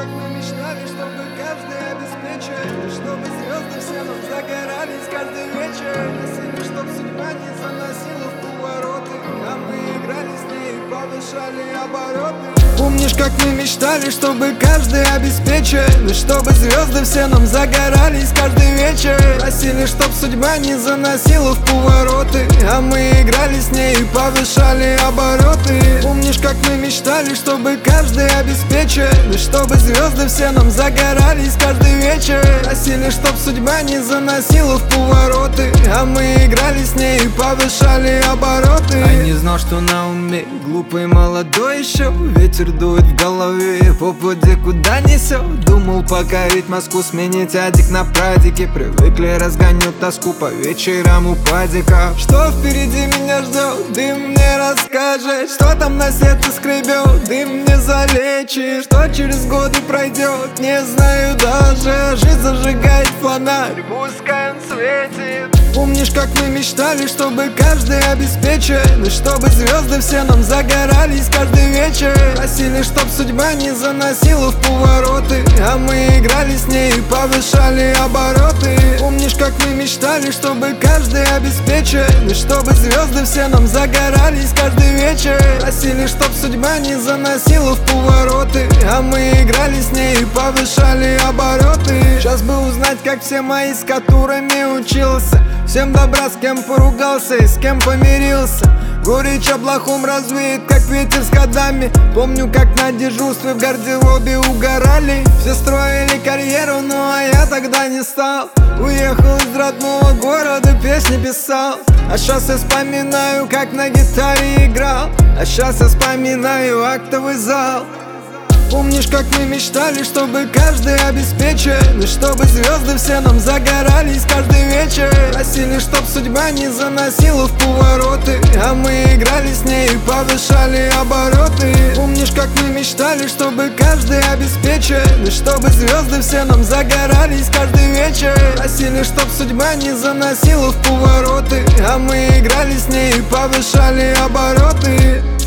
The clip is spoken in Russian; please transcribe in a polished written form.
как мы мечтали, чтобы каждый обеспечил, чтобы звезды все нам загорались каждый вечер. Просили, чтоб судьба не заносила в повороты, а мы играли с ней и повышали обороты. Помнишь, как мы мечтали, чтобы каждый обеспечил, чтобы звезды все нам загорались каждый вечер. Просили, чтоб судьба не заносила в повороты, а мы играли с ней и повышали обороты. Помнишь, как мы мечтали, чтобы каждый обеспечил, чтобы звезды все нам загорались каждый вечер. Просили, чтоб судьба не заносила в повороты, а мы играли с ней и повышали обороты. А не знал, что на уме, глупый молодой еще. Ветер дует в голове, по пути куда несет. Думал покорить Москву, сменить адик на прадике. Привыкли, разгоню тоску по вечерам у падика. Что впереди меня ждет, ты мне расскажешь. Что там на сердце скребет, ты мне залечишь. Что через годы пройдет, не знаю даже. Жизнь зажигает фонарь, пускай он светит. Помнишь, как мы мечтали, чтобы каждый обеспечил, чтобы звезды все нам загорались каждый вечер. Просили, чтоб судьба не заносила в повороты, а мы играли с ней и повышали обороты. Помнишь, как мы мечтали, чтобы каждый обеспечил, чтобы звезды все нам загорались каждый вечер. Просили, чтоб судьба не заносила в повороты, а мы играли с ней и повышали обороты. Сейчас бы узнать, как все мои, с которыми учился. Всем добра, с кем поругался и с кем помирился. Горечь облаком развеет, как ветер с годами. Помню, как на дежурстве в гардеробе угорали. Все строили карьеру, ну а я тогда не стал. Уехал из родного города, песни писал. А сейчас я вспоминаю, как на гитаре играл. А сейчас я вспоминаю актовый зал. Помнишь, как мы мечтали, чтобы каждый обеспечил, чтобы звезды все нам загорались каждый вечер. Просили, чтоб судьба не заносила в повороты, а мы играли с ней и повышали обороты. Помнишь, как мы мечтали, чтобы каждый обеспечил, чтобы звезды все нам загорались каждый вечер. Просили, чтоб судьба не заносила в повороты, а мы играли с ней и повышали обороты.